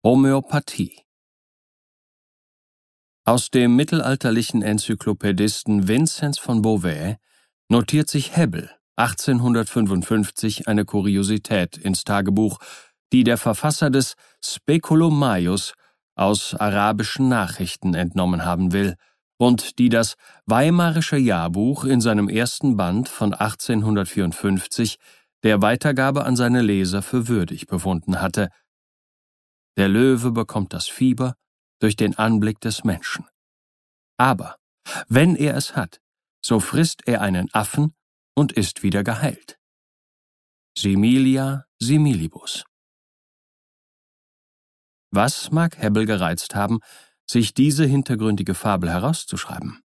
Homöopathie. Aus dem mittelalterlichen Enzyklopädisten Vinzenz von Beauvais notiert sich Hebbel 1855 eine Kuriosität ins Tagebuch, die der Verfasser des Speculum Maius aus arabischen Nachrichten entnommen haben will und die das Weimarische Jahrbuch in seinem ersten Band von 1854 der Weitergabe an seine Leser für würdig befunden hatte: Der Löwe bekommt das Fieber durch den Anblick des Menschen. Aber wenn er es hat, so frisst er einen Affen und ist wieder geheilt. Similia similibus. Was mag Hebbel gereizt haben, sich diese hintergründige Fabel herauszuschreiben?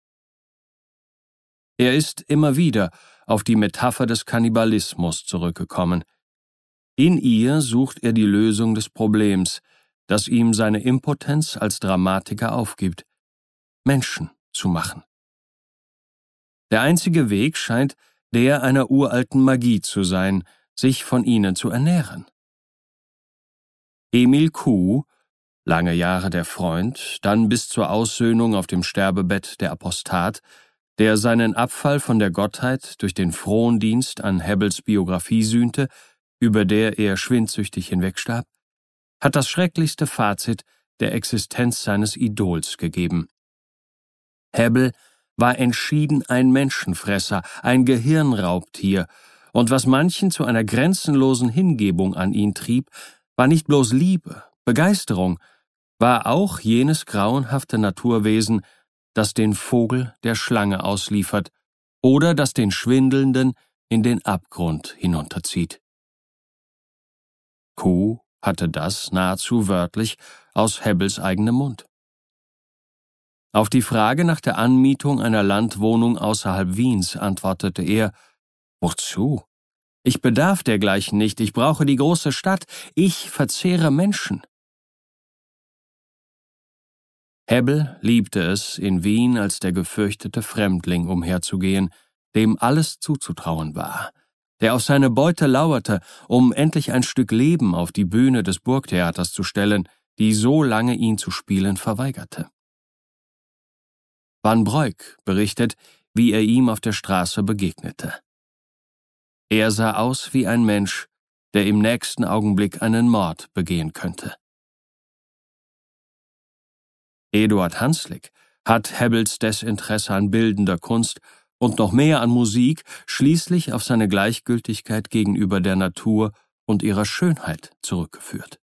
Er ist immer wieder auf die Metapher des Kannibalismus zurückgekommen. In ihr sucht er die Lösung des Problems, das ihm seine Impotenz als Dramatiker aufgibt: Menschen zu machen. Der einzige Weg scheint der einer uralten Magie zu sein, sich von ihnen zu ernähren. Emil Kuh, lange Jahre der Freund, dann bis zur Aussöhnung auf dem Sterbebett der Apostat, der seinen Abfall von der Gottheit durch den Frondienst an Hebbels Biographie sühnte, über der er schwindsüchtig hinwegstarb, hat das schrecklichste Fazit der Existenz seines Idols gegeben. Hebbel war entschieden ein Menschenfresser, ein Gehirnraubtier, und was manchen zu einer grenzenlosen Hingebung an ihn trieb, war nicht bloß Liebe, Begeisterung, war auch jenes grauenhafte Naturwesen, das den Vogel der Schlange ausliefert oder das den Schwindelnden in den Abgrund hinunterzieht. Kuh hatte das nahezu wörtlich aus Hebbels eigenem Mund. Auf die Frage nach der Anmietung einer Landwohnung außerhalb Wiens antwortete er: Wozu? Ich bedarf dergleichen nicht, ich brauche die große Stadt, ich verzehre Menschen. Hebbel liebte es, in Wien als der gefürchtete Fremdling umherzugehen, dem alles zuzutrauen war, der auf seine Beute lauerte, um endlich ein Stück Leben auf die Bühne des Burgtheaters zu stellen, die so lange ihn zu spielen verweigerte. Van Broek berichtet, wie er ihm auf der Straße begegnete. Er sah aus wie ein Mensch, der im nächsten Augenblick einen Mord begehen könnte. Eduard Hanslick hat Hebbels Desinteresse an bildender Kunst und noch mehr an Musik schließlich auf seine Gleichgültigkeit gegenüber der Natur und ihrer Schönheit zurückgeführt.